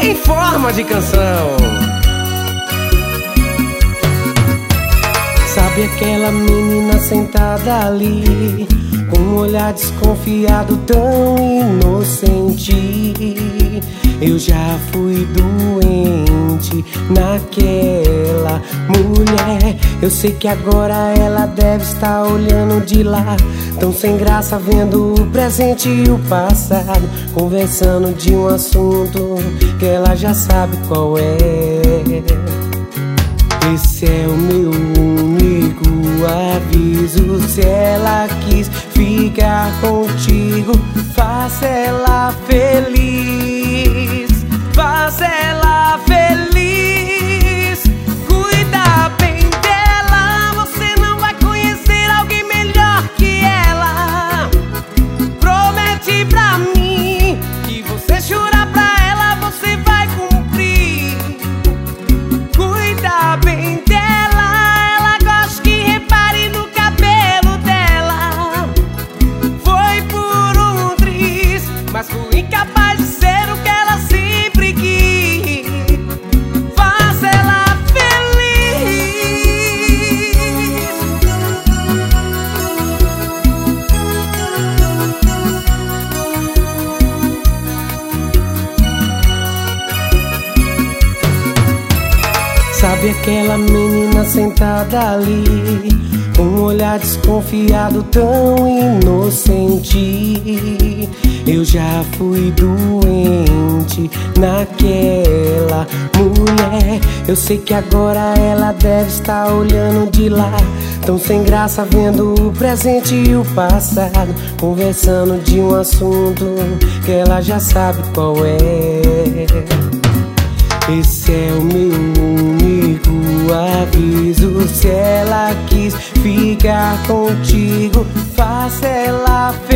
em forma de canção. Sabe aquela menina sentada ali, com um olhar desconfiado tão inocente? Eu já fui doente naquela mulher. Eu sei que agora ela deve estar olhando de lá, tão sem graça vendo o presente e o passado, conversando de um assunto que ela já sabe qual é. Esse é o meu único aviso: se ela quis ficar contigo, faça ela feliz, faça ela feliz. Cuida bem dela, você não vai conhecer alguém melhor que ela. Promete pra mim que você jurar pra ela, você vai cumprir. Cuida bem dela, ela gosta que repare no cabelo dela. Foi por um triz, mas fui incapaz de ser o que ela sempre quis. Faça ela feliz. Sabe aquela menina sentada ali, com um olhar desconfiado tão inocente? Eu já fui doente naquela mulher. Eu sei que agora ela deve estar olhando de lá, tão sem graça vendo o presente e o passado, conversando de um assunto que ela já sabe qual é. Esse é o meu único aviso: se ela quis ficar contigo, faça ela feliz.